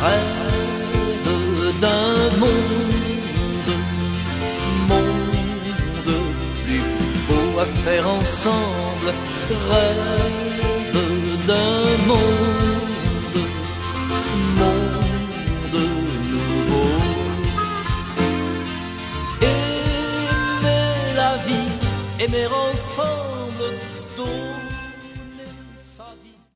Rêve d'un monde plus beau à faire ensemble. Rêve d'un monde nouveau. Aimer la vie, aimer ensemble.